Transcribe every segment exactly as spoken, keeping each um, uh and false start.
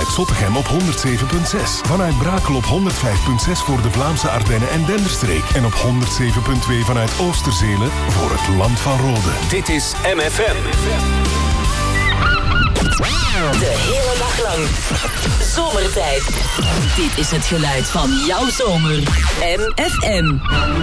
vanuit Zottegem op honderd zeven komma zes. Vanuit Brakel op honderd vijf komma zes voor de Vlaamse Ardennen en Denderstreek. En op honderd zeven komma twee vanuit Oosterzelen voor het Land van Rode. Dit is M F M. De hele dag lang. Zomertijd. Dit is het geluid van jouw zomer. M F M.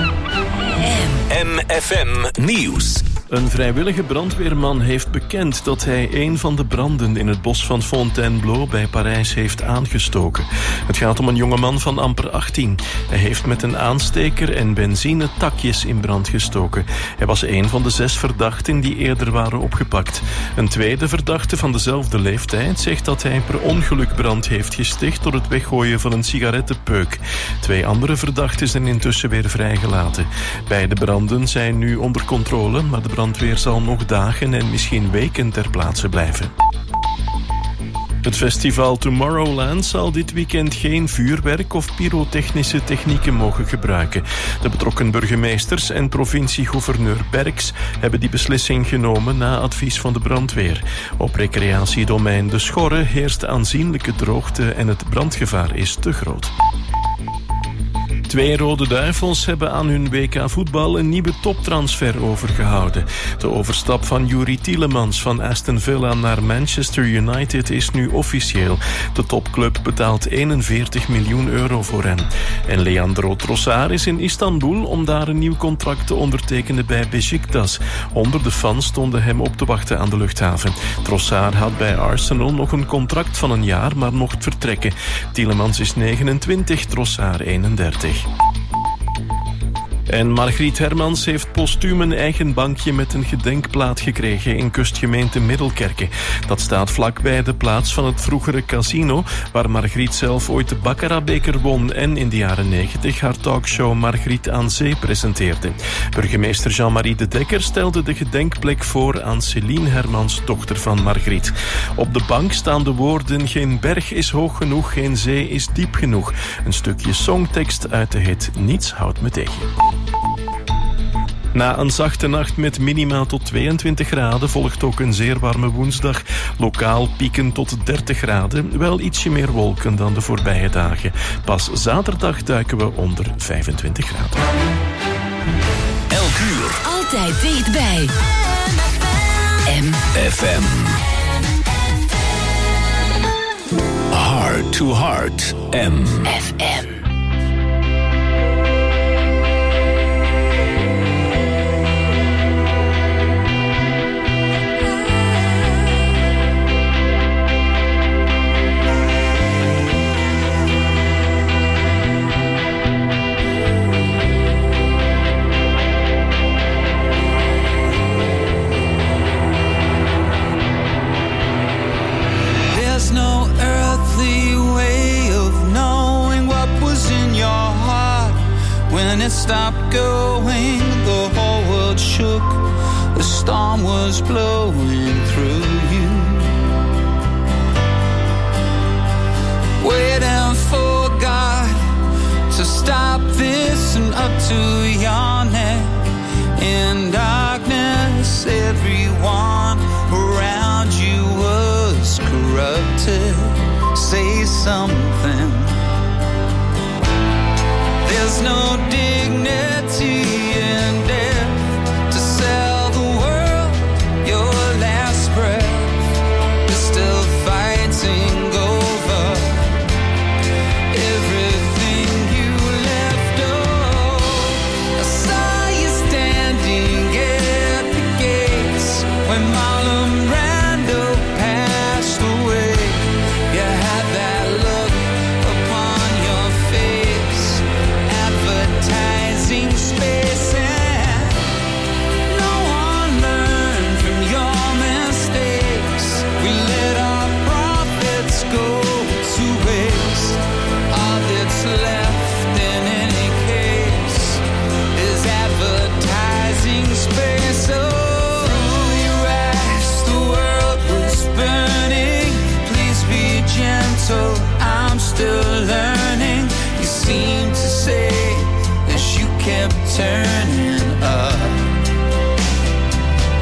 M F M Nieuws. Een vrijwillige brandweerman heeft bekend dat hij een van de branden in het bos van Fontainebleau bij Parijs heeft aangestoken. Het gaat om een jongeman van amper achttien. Hij heeft met een aansteker en benzine takjes in brand gestoken. Hij was een van de zes verdachten die eerder waren opgepakt. Een tweede verdachte van dezelfde leeftijd zegt dat hij per ongeluk brand heeft gesticht door het weggooien van een sigarettenpeuk. Twee andere verdachten zijn intussen weer vrijgelaten. Beide branden zijn nu onder controle, maar de brandweer zal nog dagen en misschien weken ter plaatse blijven. Het festival Tomorrowland zal dit weekend geen vuurwerk of pyrotechnische technieken mogen gebruiken. De betrokken burgemeesters en provincie-gouverneur Berks hebben die beslissing genomen na advies van de brandweer. Op recreatiedomein De Schorre heerst aanzienlijke droogte en het brandgevaar is te groot. Twee Rode Duivels hebben aan hun W K voetbal een nieuwe toptransfer overgehouden. De overstap van Youri Tielemans van Aston Villa naar Manchester United is nu officieel. De topclub betaalt eenenveertig miljoen euro voor hem. En Leandro Trossard is in Istanbul om daar een nieuw contract te ondertekenen bij Beşiktaş. Honderden fans stonden hem op te wachten aan de luchthaven. Trossard had bij Arsenal nog een contract van een jaar, maar mocht vertrekken. Tielemans is negenentwintig, Trossard eenendertig. En Margriet Hermans heeft postuum een eigen bankje met een gedenkplaat gekregen in kustgemeente Middelkerke. Dat staat vlakbij de plaats van het vroegere casino, waar Margriet zelf ooit de Baccarat-beker won en in de jaren negentig haar talkshow Margriet aan Zee presenteerde. Burgemeester Jean-Marie de Dekker stelde de gedenkplek voor aan Céline Hermans, dochter van Margriet. Op de bank staan de woorden: geen berg is hoog genoeg, geen zee is diep genoeg. Een stukje songtekst uit de hit Niets houdt me tegen. Na een zachte nacht met minima tot tweeëntwintig graden volgt ook een zeer warme woensdag. Lokaal pieken tot dertig graden, wel ietsje meer wolken dan de voorbije dagen. Pas zaterdag duiken we onder vijfentwintig graden. Elk uur. Altijd dichtbij. M F M. Heart to Heart. M F M. When it stopped going, the whole world shook. The storm was blowing through you. Waiting for God to stop this and up to your neck. In darkness, everyone around you was corrupted. Say something. There's no dignity in death to sell the world your last breath. You're still fighting over everything you left. Oh, I saw you standing at the gates when Marlon Brando passed away. You had that look upon your face, advertising space, and no one learned from your mistakes. We let our profits go to waste. All that's left in any case is advertising space. Oh, you asked, the world was burning. Please be gentle, I'm still learning. You seem to say as you kept turning up.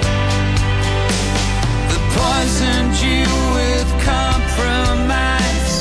They poisoned you with compromise.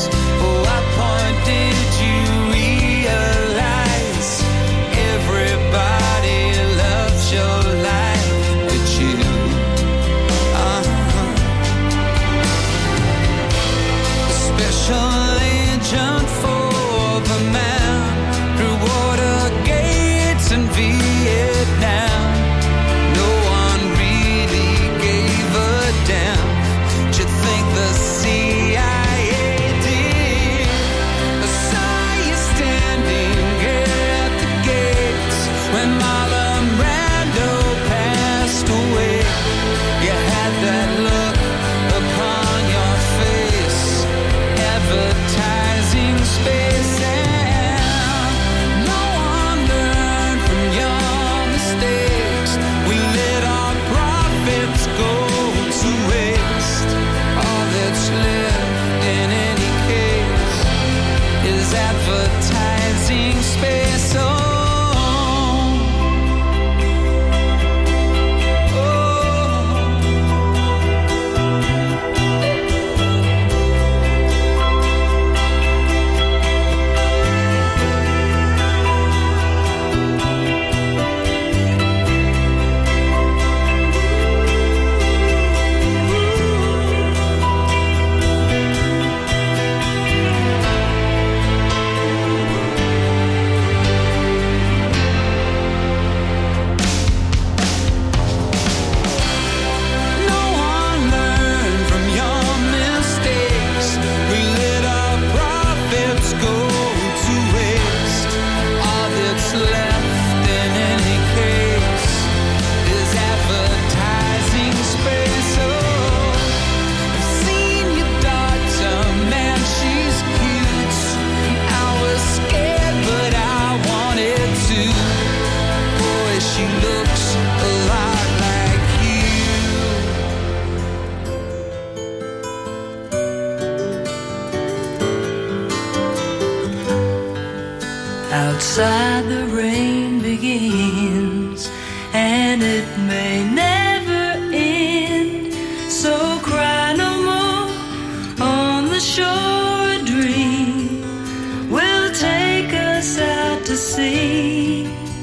Outside the rain begins, and it may never end. So cry no more on the shore. A dream will take us out to sea.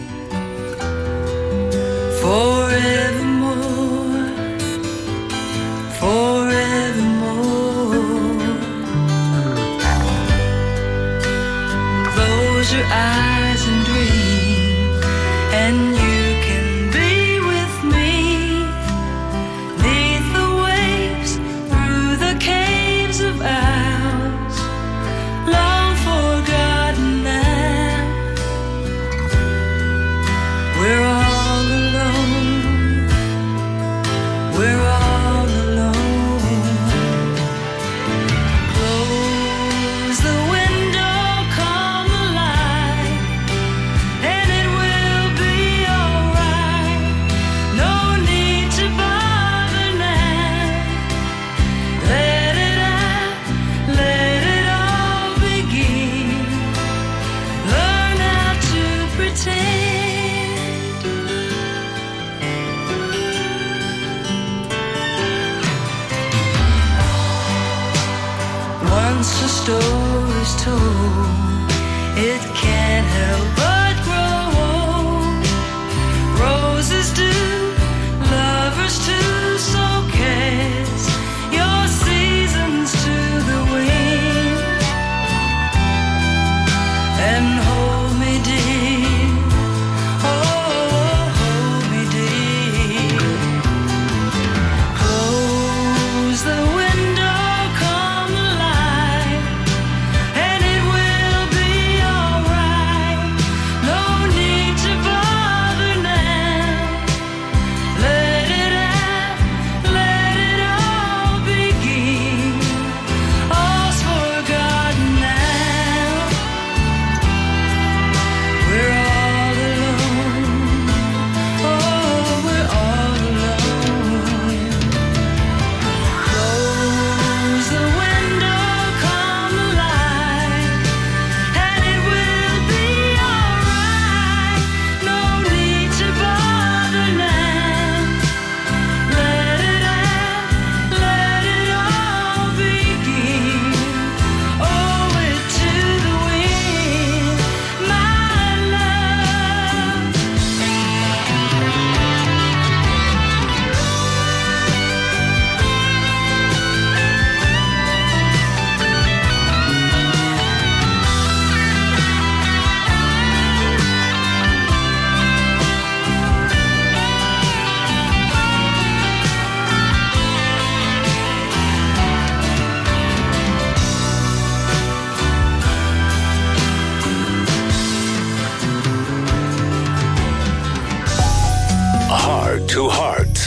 Forevermore, forevermore. Close your eyes and dream, and you can be with me. Neath the waves, through the caves of ours, long forgotten now. We're all alone, we're all alone. Close the window, come alive, and it will be alright. No need to bother now. Let it out, let it all begin. Learn how to pretend. Once a story's told, it can't help but grow old. Roses do, lovers too, so cast your seasons to the wind and hold me dear, oh, hold me dear. Close the window, come alive, and it will be alright. No need to bother now. Let it out, let it all begin. All's forgotten now. We're all alone, oh, we're all alone. Close the window, come alive, and it will be alright. No need to bother now. Let it out, let it all begin. Owe it to the wind, my love. Heart to Heart.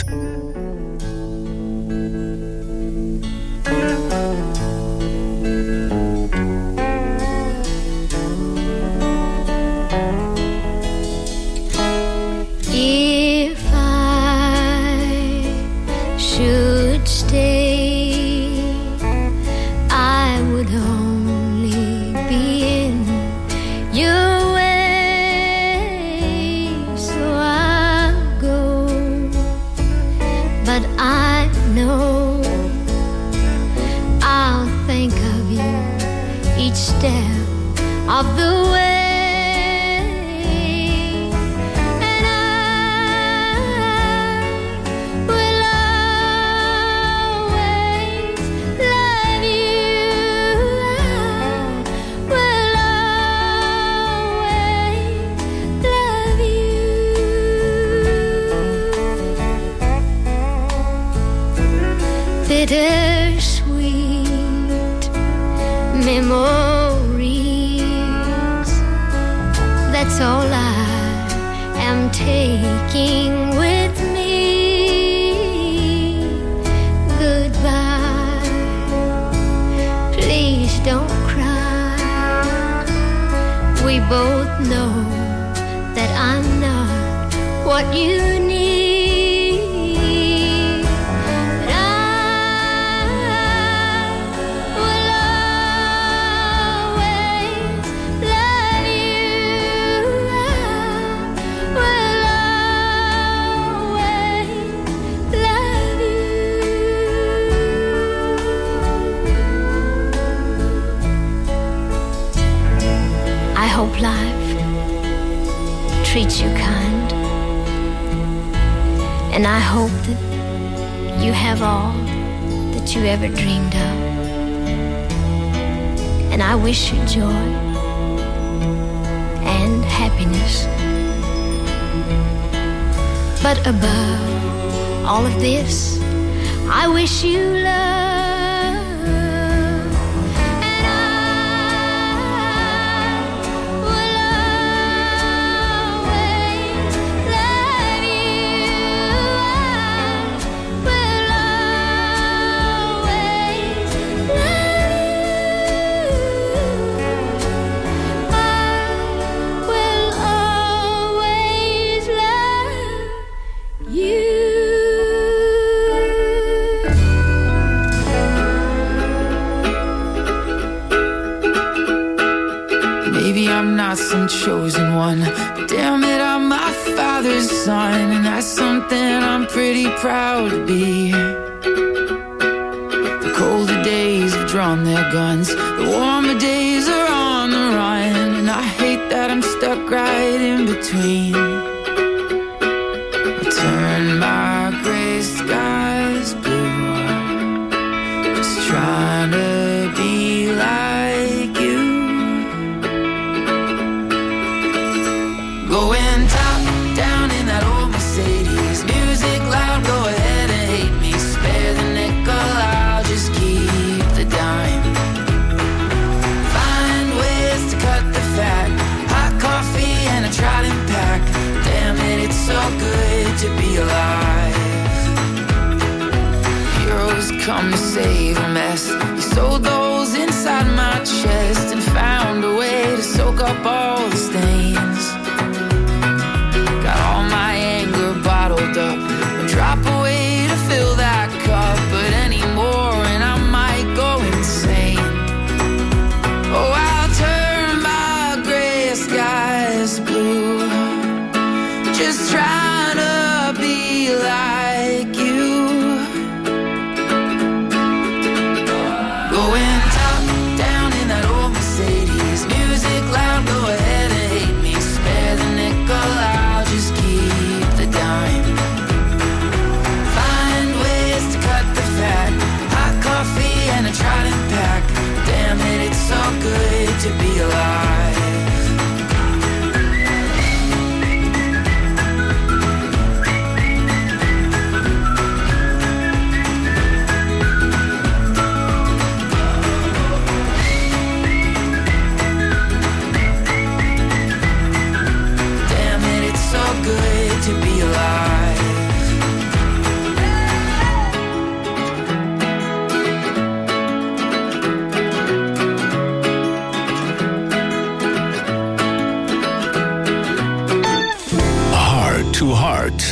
If I should stay, I would only be in your way. So I'll go, but I know I'll think of you each step of the way. And I will always love you. I will always love you. Bittersweet memories, that's all I am taking with me. Goodbye, please don't cry. We both know that I'm not what you need. But I will always love you. hope life treats you kind. And I hope that you have all that you ever dreamed of. And I wish you joy and happiness. But above all of this, I wish you love. Some chosen one, but damn it, I'm my father's son, and that's something I'm pretty proud to be. The colder days have drawn their guns, the warmer days are on the run, and I hate that I'm stuck right in between. I turn my gray skies blue, just trying to be like you. Going top down in that old Mercedes, music loud, go ahead and hate me. Spare the nickel, I'll just keep the dime. Find ways to cut the fat, hot coffee and a trident pack. Damn it, it's so good to be alive. Heroes come to save a mess. You sewed those inside my chest and found a way to soak up all the stains. All my anger bottled up, a drop away to fill that cup, but anymore and I might go insane. Oh, I'll turn my gray skies blue, just trying to be like you. Going top down in that old Mercedes, music loud, go ahead and hate me. Spare the nickel, I'll just keep the dime. Find ways to cut the fat, hot coffee and a trident pack. Damn it, it's so good to be alive. Good to be alive. Heart to Heart.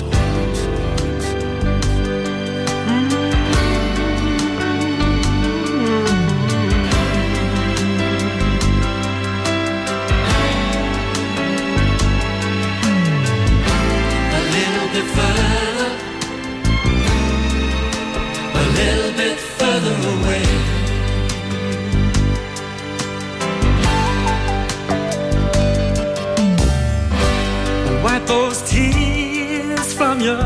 Those tears from your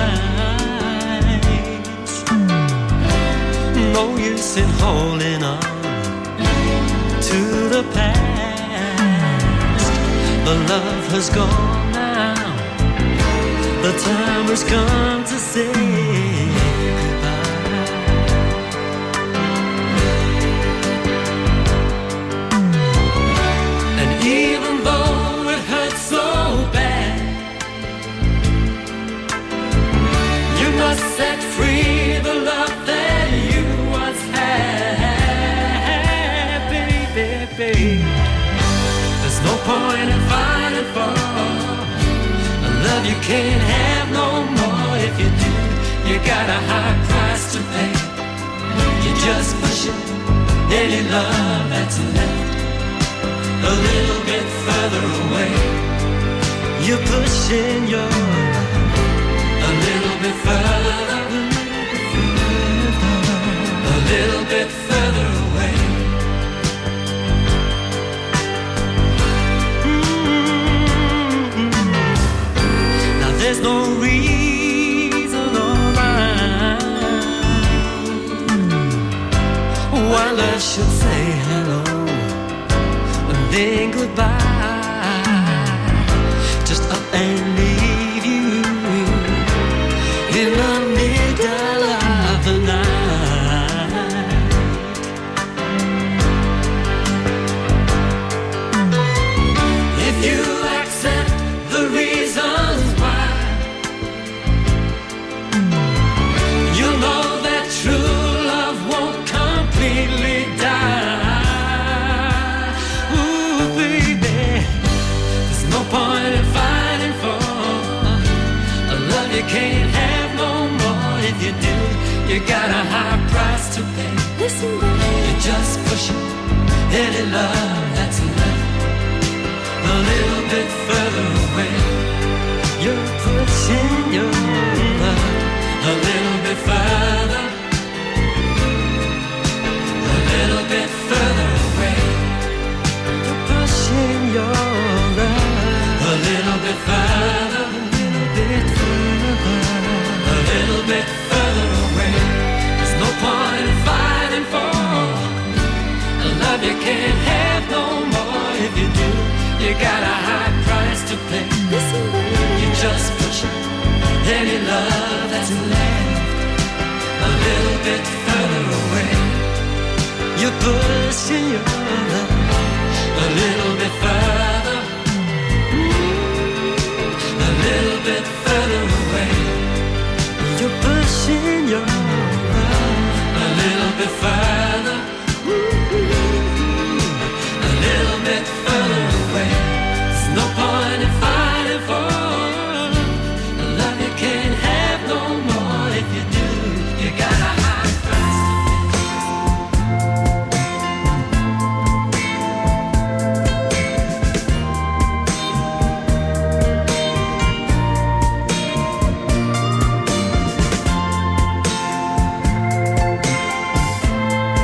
eyes, no use in holding on to the past. The love has gone now, the time has come to say goodbye. And even though it hurts so bad, must set free the love that you once had, baby, baby. There's no point in fighting for a love you can't have no more. If you do, you got a high price to pay. You just push it, any love that's left a little bit further away. You're pushing your a little bit further, a little bit further away. then goodbye, just up and leave you in the middle of the night. If you accept the reasons why, you'll know that true love won't completely die. Ooh, baby, there's no point in fighting for a love you can't have no more. If you do, you got a high price to pay. Listen, baby, you're just pushing any love that's left a little bit further away. You're pushing your love a little bit further, a little bit further away. You're pushing your love a little bit further, a little bit further, a little bit further away. There's no point in fighting for a love you can't have no more. If you do, you got a high price to pay. Listen, baby, you're just pushing any love that's left a little bit further away. You're pushing your love a little bit further, a little bit further away. You're pushing your love a little bit further, a little bit further away. There's no point in fighting for a love you can't have no more. If you do, you got a high price to pay.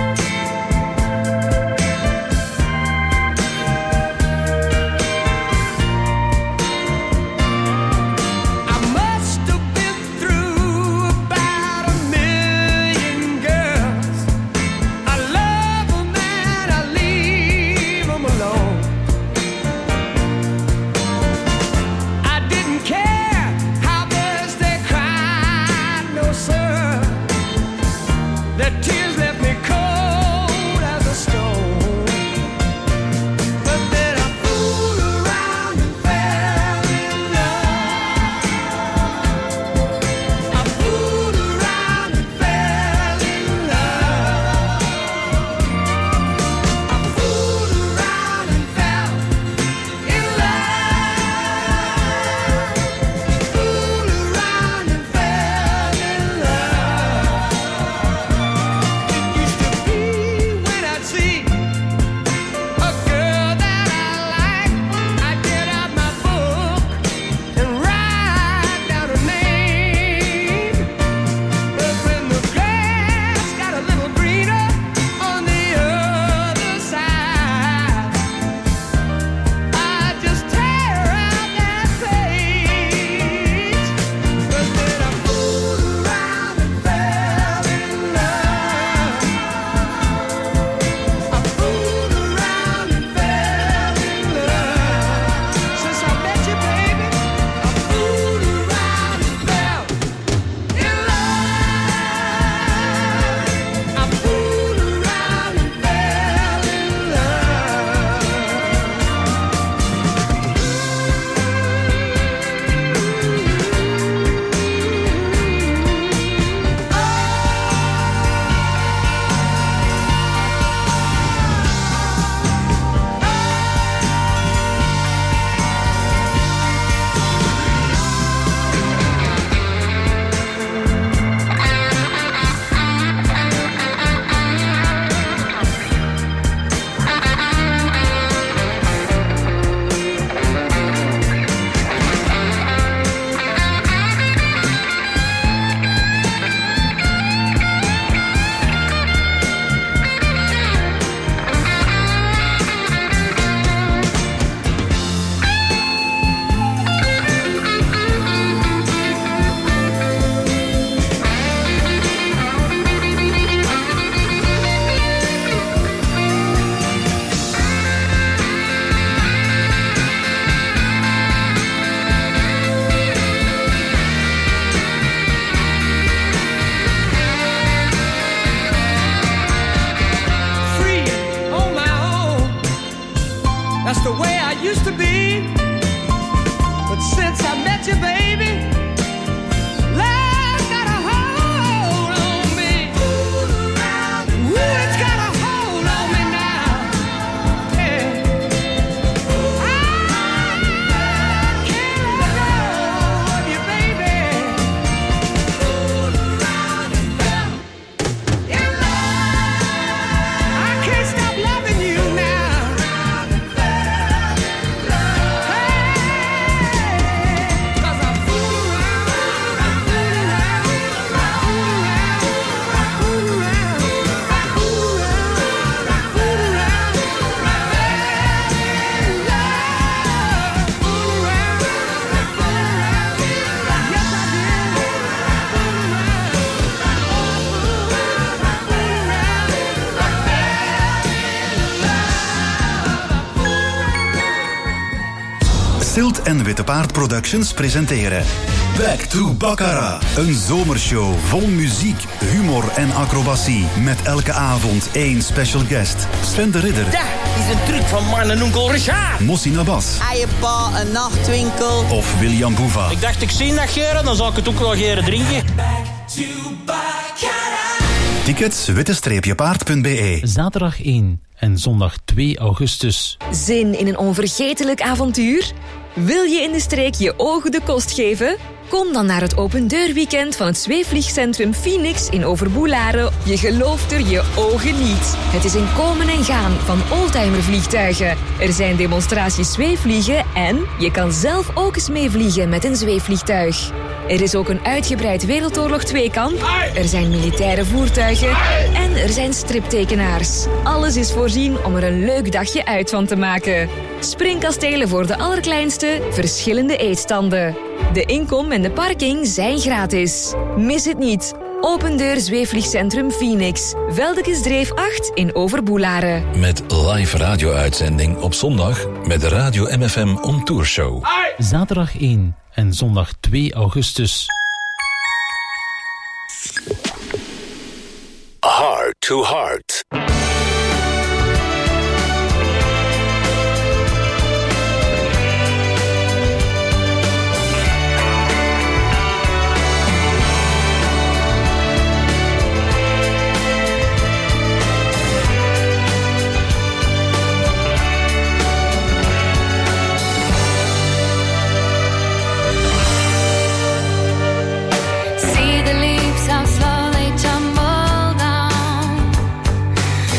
That's the way I used to be. But since I met you, baby, love got a hold on me. Ooh, it's got a hold on me now. Yeah. I can't let go of you, baby. In love, I can't stop loving you now. Stilt en Witte Paard Productions presenteren Back to Baccarat. Een zomershow vol muziek, humor en acrobatie. Met elke avond één special guest. Sven de Ridder. Dat is een truc van man en onkel Richard. Mossi Nabas. Eierpa, een nachtwinkel. Of William Boeva. Ik dacht, ik zie dat geren, dan zal ik het ook wel geren drinken. Tickets witte-paard punt b e. Zaterdag één en zondag twee augustus. Zin in een onvergetelijk avontuur? Wil je in de streek je ogen de kost geven? Kom dan naar het opendeurweekend van het zweefvliegcentrum Phoenix in Overboelaren. Je gelooft er je ogen niet. Het is een komen en gaan van oldtimervliegtuigen. Er zijn demonstraties zweefvliegen en je kan zelf ook eens meevliegen met een zweefvliegtuig. Er is ook een uitgebreid Wereldoorlog twee-kamp. Er zijn militaire voertuigen. En er zijn striptekenaars. Alles is voorzien om er een leuk dagje uit van te maken. Springkastelen voor de allerkleinste, verschillende eetstanden. De inkom en de parking zijn gratis. Mis het niet. Opendeur Zweefvliegcentrum Phoenix. Veldekesdreef acht in Overboelaren. Met live radio-uitzending op zondag met de Radio M F M On Tour Show. Zaterdag één en zondag twee augustus. Heart to Heart. See the leaves how slowly tumble down.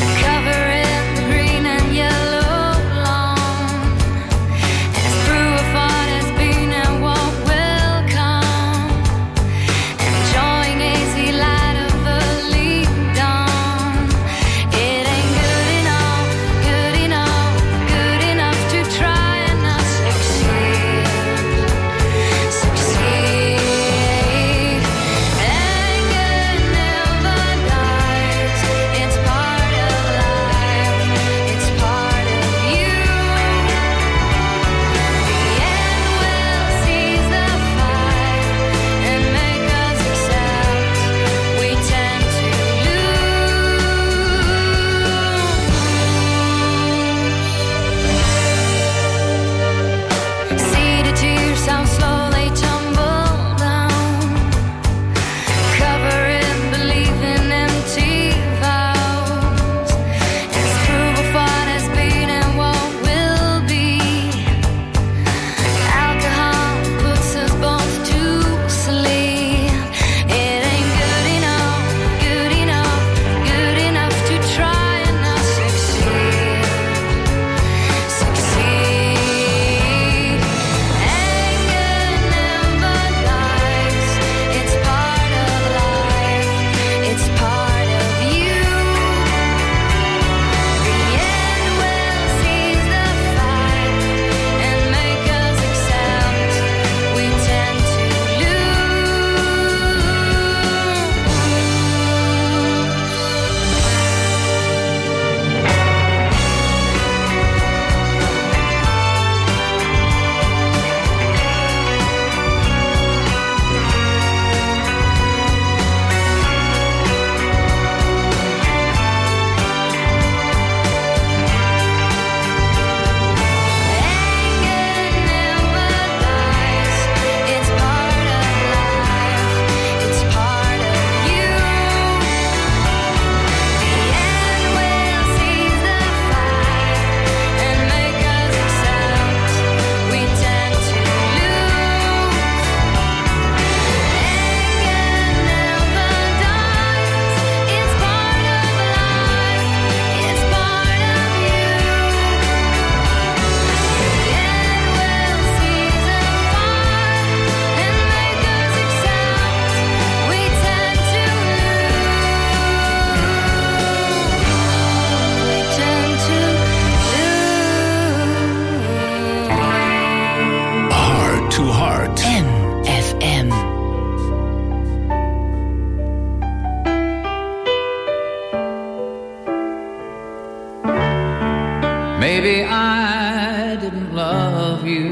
maybe I didn't love you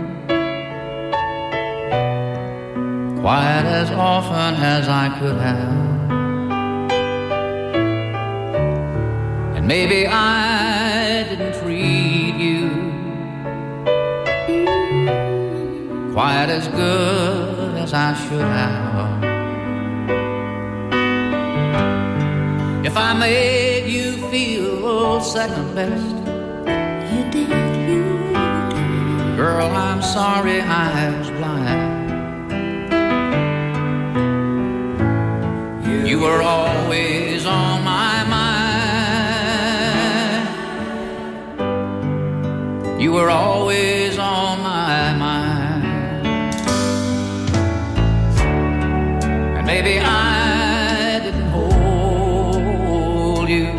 quite as often as I could have. And maybe I didn't treat you quite as good as I should have. If I made you feel second best, you did, you did. Girl, I'm sorry I was blind. You, you were always on my mind. You were always on my mind. And maybe I didn't hold you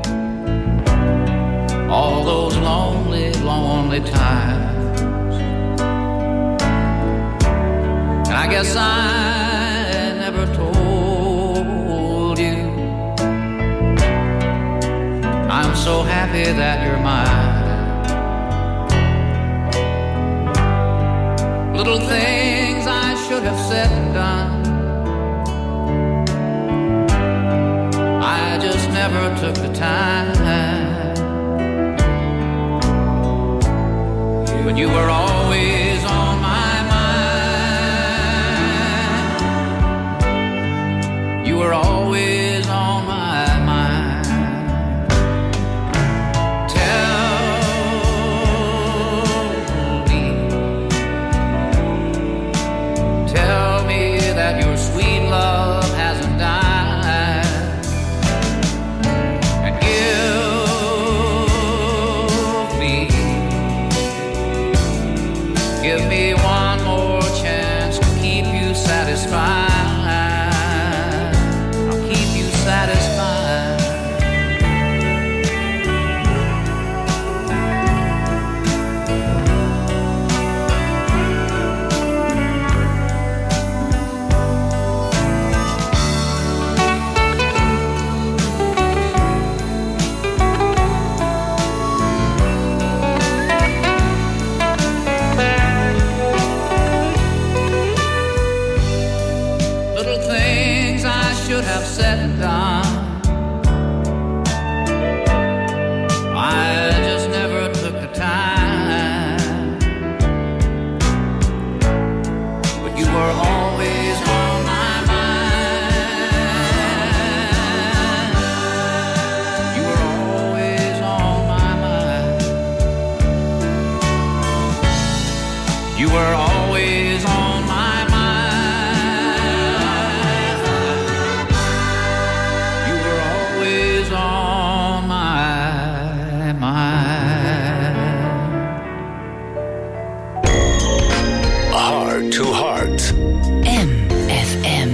all those lonely, lonely times. And I guess I never told you I'm so happy that you're mine. Little things I should have said and done, I just never took the time. But you were always on my mind. You were always on my mind. Tell me, tell me that your sweet love hasn't died. And give me Give me one more chance to keep you satisfied. I'll keep you satisfied. Should have said and done, I just never took the time. But you were always on my mind. You were always on my mind. You were always on my mind. Heart to Heart. M F M.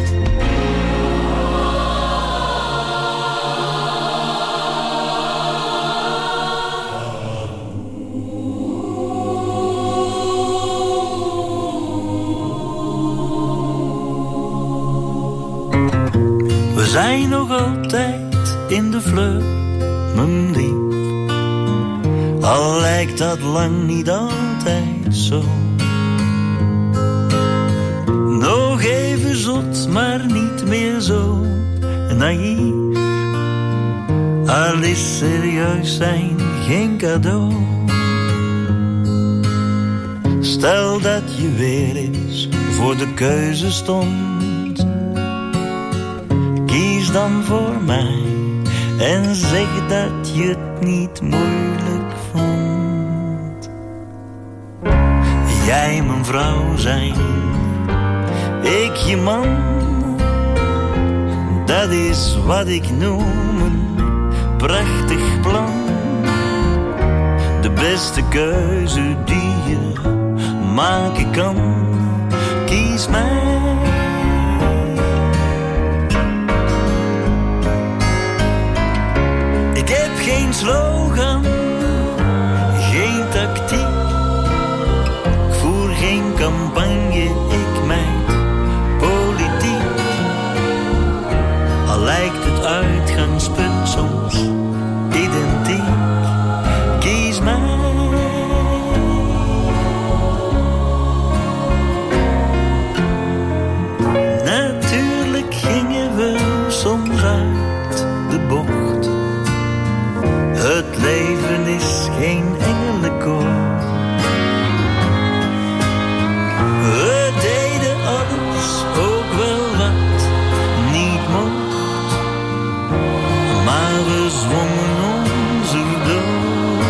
We zijn nog altijd in de fleur, mijn lief. Al lijkt dat lang niet altijd zo. Nog even zot, maar niet meer zo naïef. Al is serieus zijn geen cadeau. Stel dat je weer eens voor de keuze stond. Kies dan voor mij en zeg dat je het niet moeilijk vond. Jij mijn vrouw zijn, ik je man, dat is wat ik noem een prachtig plan. De beste keuze die je maken kan, kies mij. Ik heb geen slogan, geen tactiek, ik voer geen campagne, ik meid politiek. Al lijkt het uitgangspunt soms identiek, geen engelenkoor. We deden alles, ook wel wat niet mocht, maar we zwommen ons erdoor.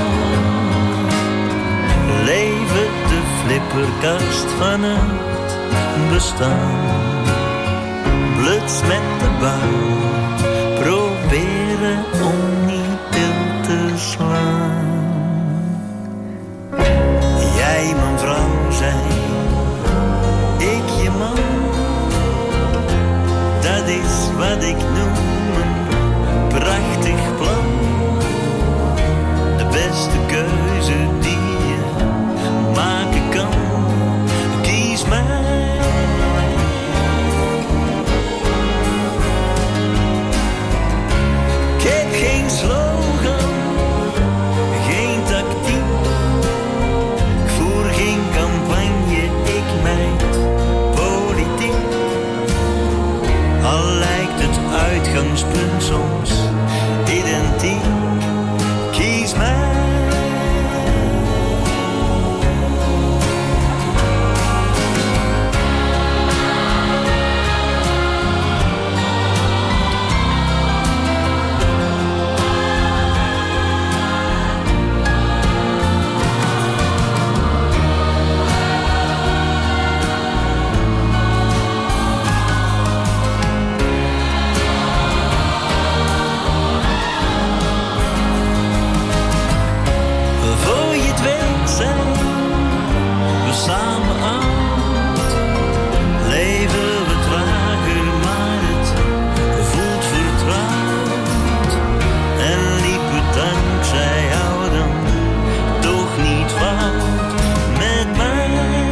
Leven de flipperkast van het bestaan, bluts met de bouw, proberen om niet til te slaan. Jij mijn vrouw zijn, ik je man, dat is wat ik noem een prachtig plan. De beste keuze die je maken kan, kies mij. Ik heb geen slogan, geen tactiek, ik voer geen campagne, ik meid politiek. Al lijkt het uitgangspunt soms identiek, kies mij. Samen uit, leven we trager, maar het voelt vertrouwd. En liepen dankzij jou dan toch niet fout met mij,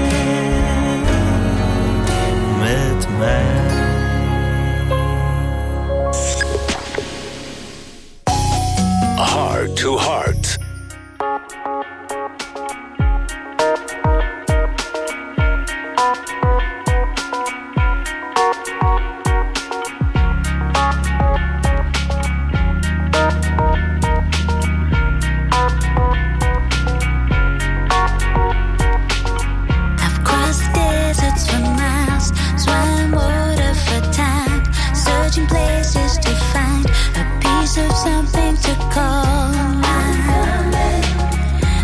met mij. Heart to Heart. Something to call. I'm coming.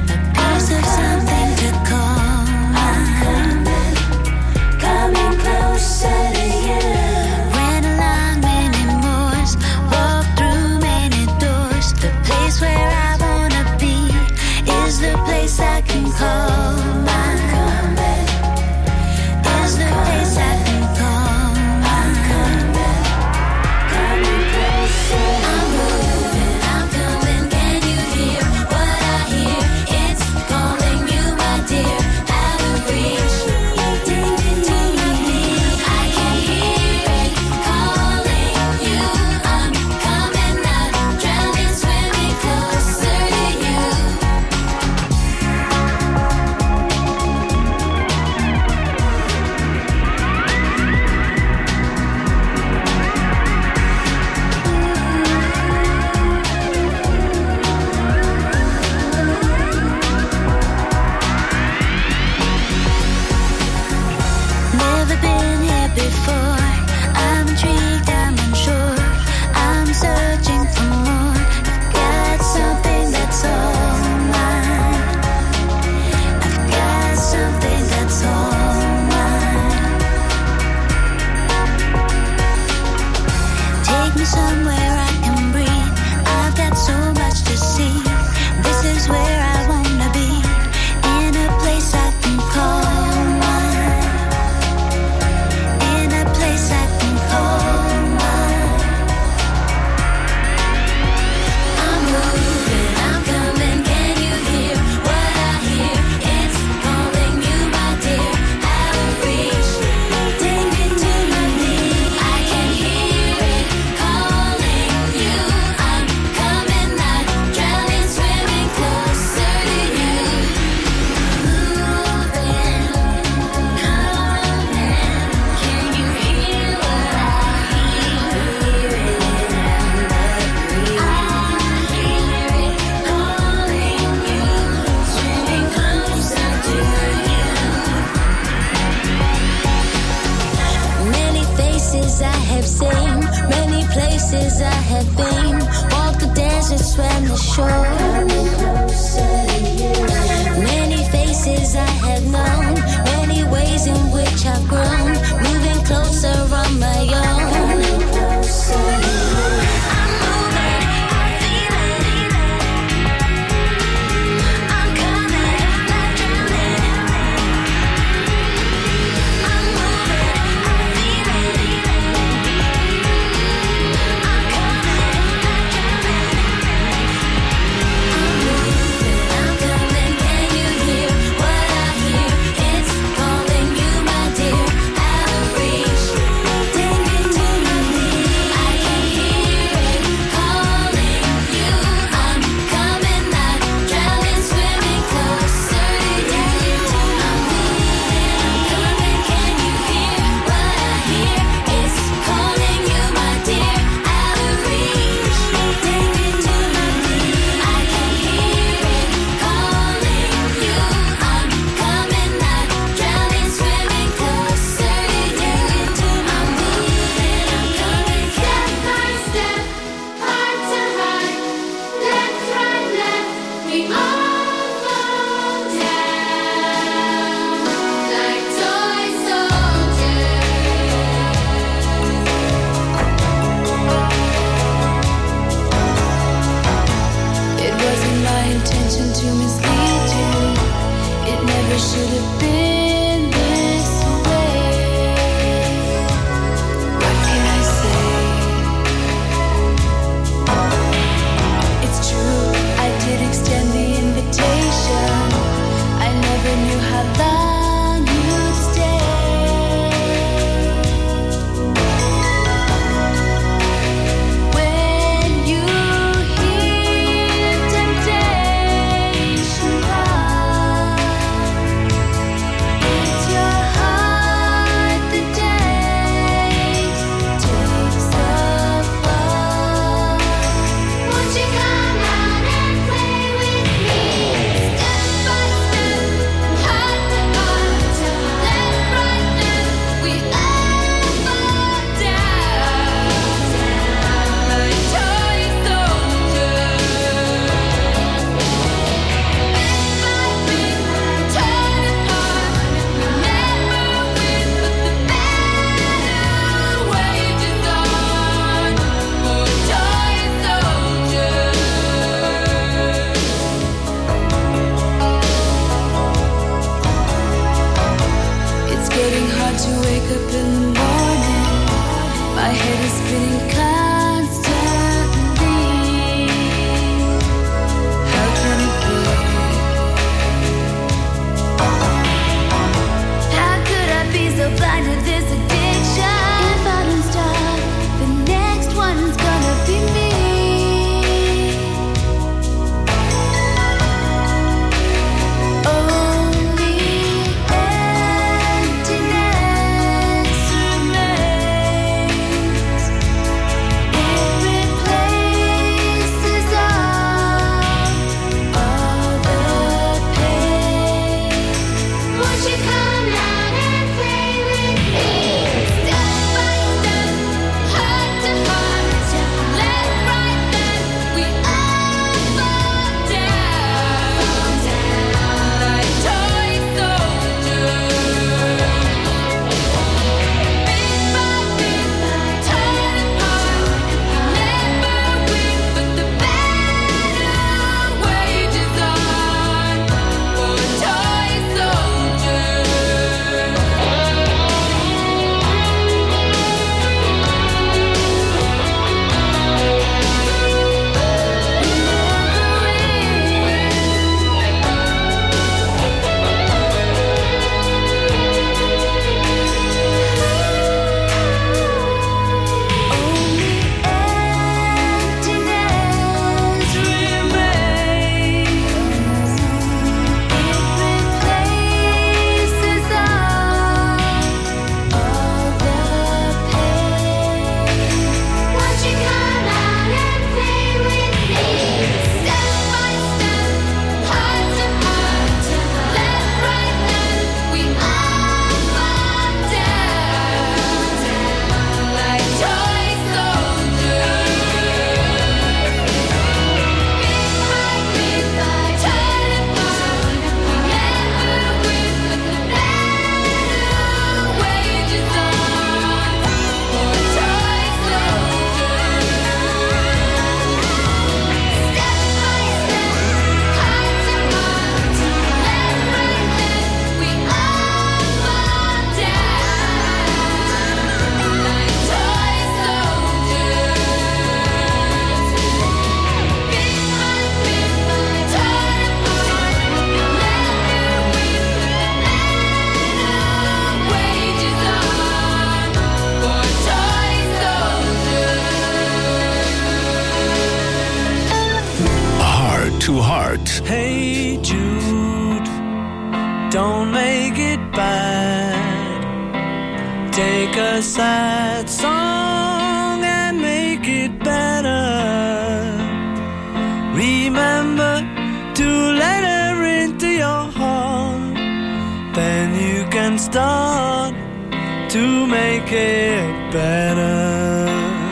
uit. Hey Jude, don't make it bad. Take a sad song and make it better. Remember to let her into your heart. Then you can start to make it better.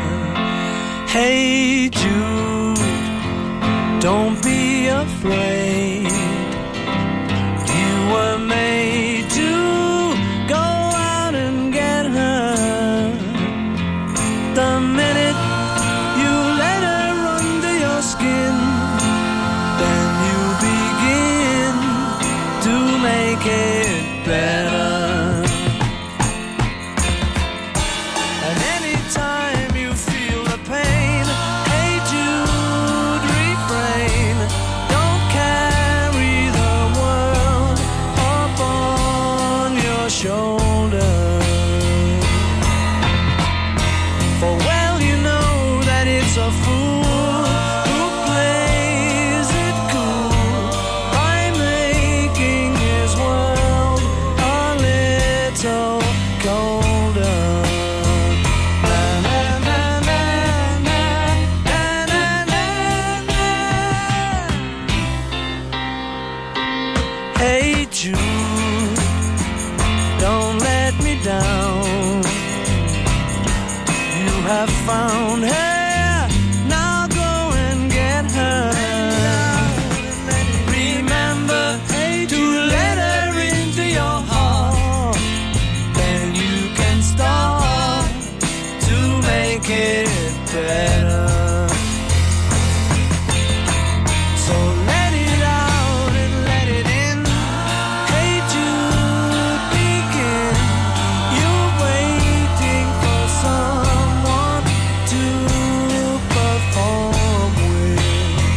Hey Jude, don't be afraid. You were made to go out and get her. The minute you let her under your skin, then you begin to make it better. And anytime you feel the pain, hey Jude, refrain. Don't carry the world up on your shoulder. For well you know that it's a fool who plays it cool by making his world a little colder. Na, na, na, na, na, na, na, na. Hey Jude, don't let me down. You have found her, now go and get her. Remember to let her into your heart. Then you can start to make it better. So let it out and let it in. Hey Jude, begin. You're waiting for someone to perform with.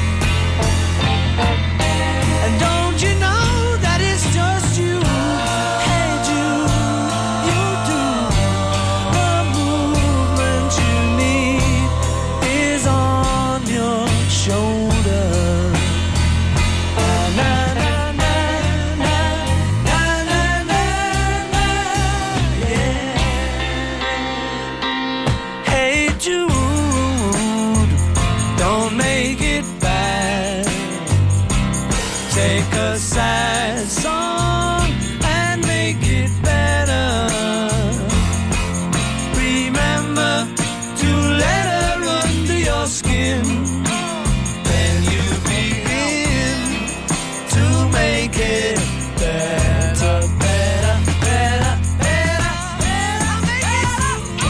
And don't you know that it's just you? Hey Jude, you do. The movement you need is on your shoulder. Na, na, na, na, na, na, na, na, yeah. Hey Jude, don't make it bad. Take a sad song and make it better. Remember to let her under your skin. Then you begin to make it better, better, better, better, better, better.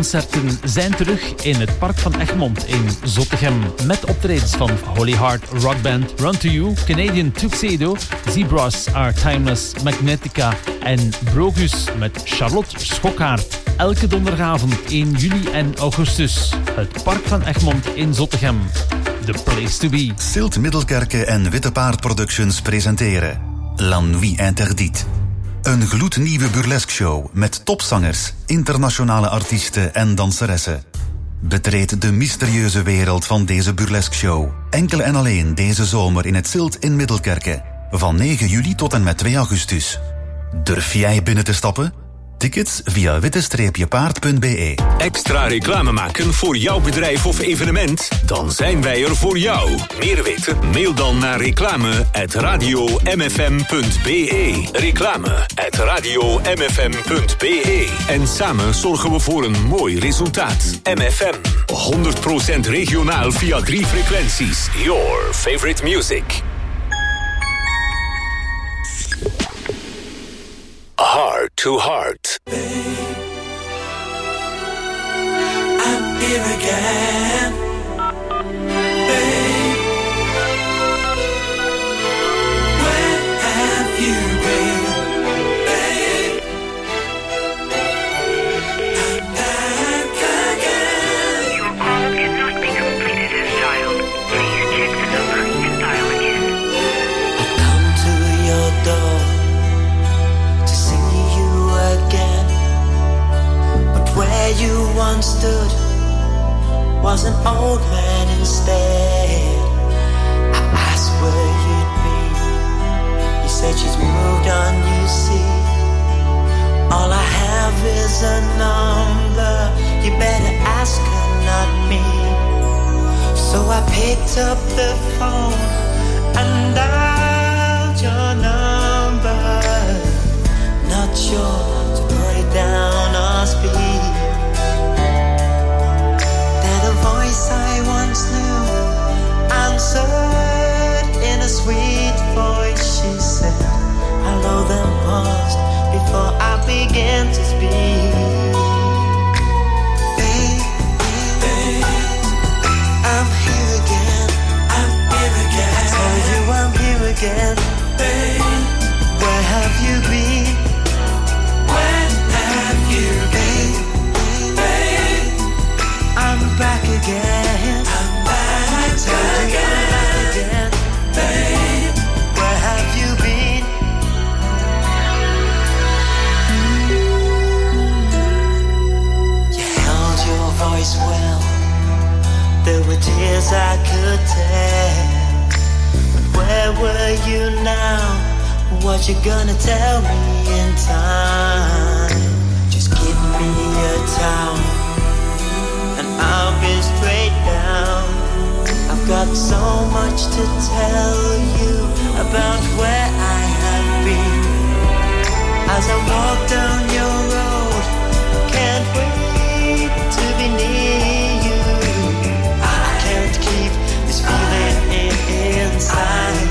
concerten zijn terug in het Park van Egmond in Zottegem. Met optredens van Holy Heart Rockband, Run to You, Canadian Tuxedo, Zebras Are Timeless, Magnetica en Brogus met Charlotte Schokkaert. Elke donderdagavond in juli en augustus. Het Park van Egmond in Zottegem. The place to be. Silt Middelkerke en Witte Paard Productions presenteren La Nuit Interdite. Een gloednieuwe burlesque show met topzangers, internationale artiesten en danseressen. Betreed de mysterieuze wereld van deze burlesque show. Enkel en alleen deze zomer in het Silt in Middelkerke. Van negen juli tot en met twee augustus. Durf jij binnen te stappen? Tickets via witte paard punt b e. Extra reclame maken voor jouw bedrijf of evenement? Dan zijn wij er voor jou. Meer weten? Mail dan naar reclame at radio m f m punt b e. Reclame at radio m f m punt b e. En samen zorgen we voor een mooi resultaat. M F M. honderd procent regionaal via drie frequenties. Your favorite music. Heart to heart. Babe, I'm here again. Babe, where have you been? Babe, I'm back again. Your call cannot be completed as dialed. Please check the number and dial again. I've come to your door again, but where you once stood was an old man instead. I asked where you'd been. You said she's moved on, you see. All I have is a number. You better ask her, not me. So I picked up the phone and dialed your number. Not sure to put it down or speak. Then a voice I once knew answered in a sweet voice. She said, hello, then paused before I began to speak. Babe, babe, I'm here again. I'm here again. I tell you I'm here again. Babe, where have you been? I'm back again. I'm back again. I'm back again. Babe, where have you been? You held your voice well. There were tears I could tell. But where were you now? What you gonna tell me in time? Just give me a towel and I'll be straight down. I've got so much to tell you about where I have been. As I walk down your road, can't wait to be near you. I can't keep this feeling in inside.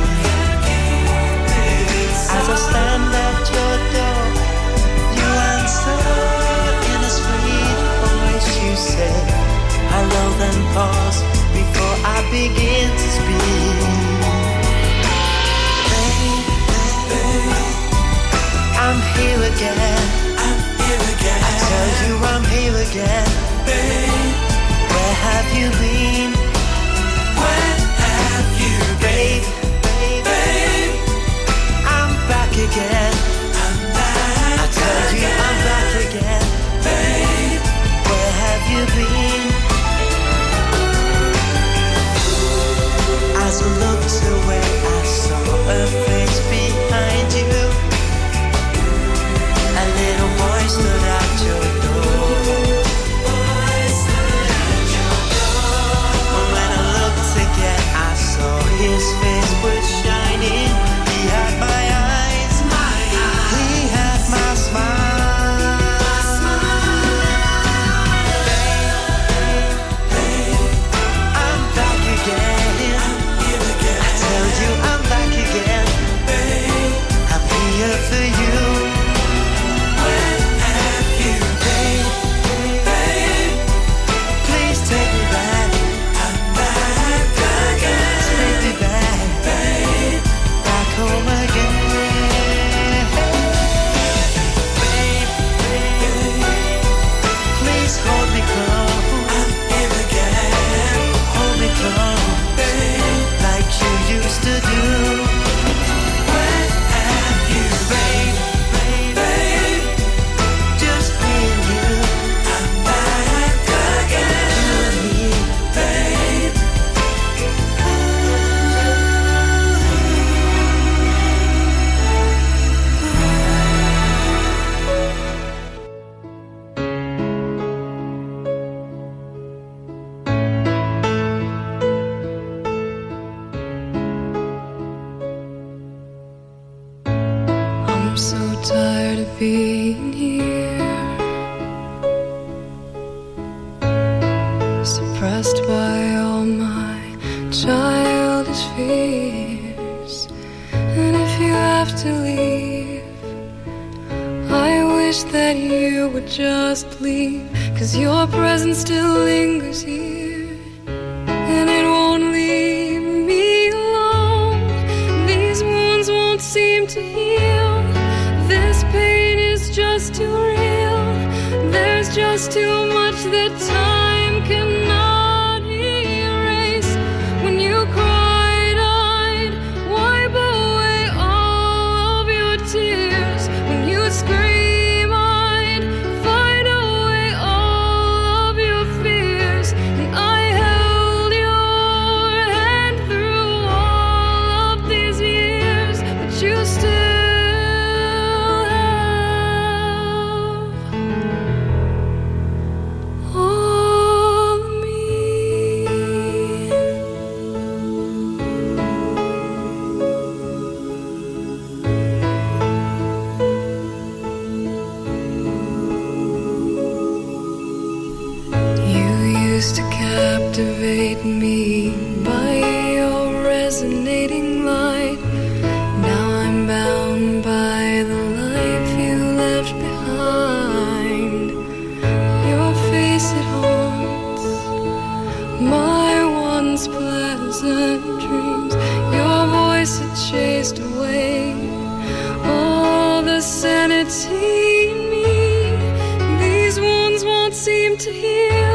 As I stand at your door, you answer in a sweet voice. You say hello, then pause before I begin to speak. Babe, babe, I'm here again. I'm here again. I tell you I'm here again. Babe, where have you been? Where have you been? Babe, babe, I'm back again. I'm back. I tell you I'm back again. Babe, where have you been? As I looked away, I saw a face behind you. A little boy stood at your door. oppressed by all my childish fears. And if you have to leave, I wish that you would just leave, 'cause your presence still lingers here, and it won't leave me alone. These wounds won't seem to heal. This pain is just too real. There's just too much that time cannot erase. When you cried, I'd wipe away all of your tears. When you scream, I'd fight away all of your fears. And I held your hand through all of these years, but you still captivate me by your resonating light. Now I'm bound by the life you left behind. Your face, it haunts my once pleasant dreams. Your voice, it chased away all the sanity in me. These wounds won't seem to heal.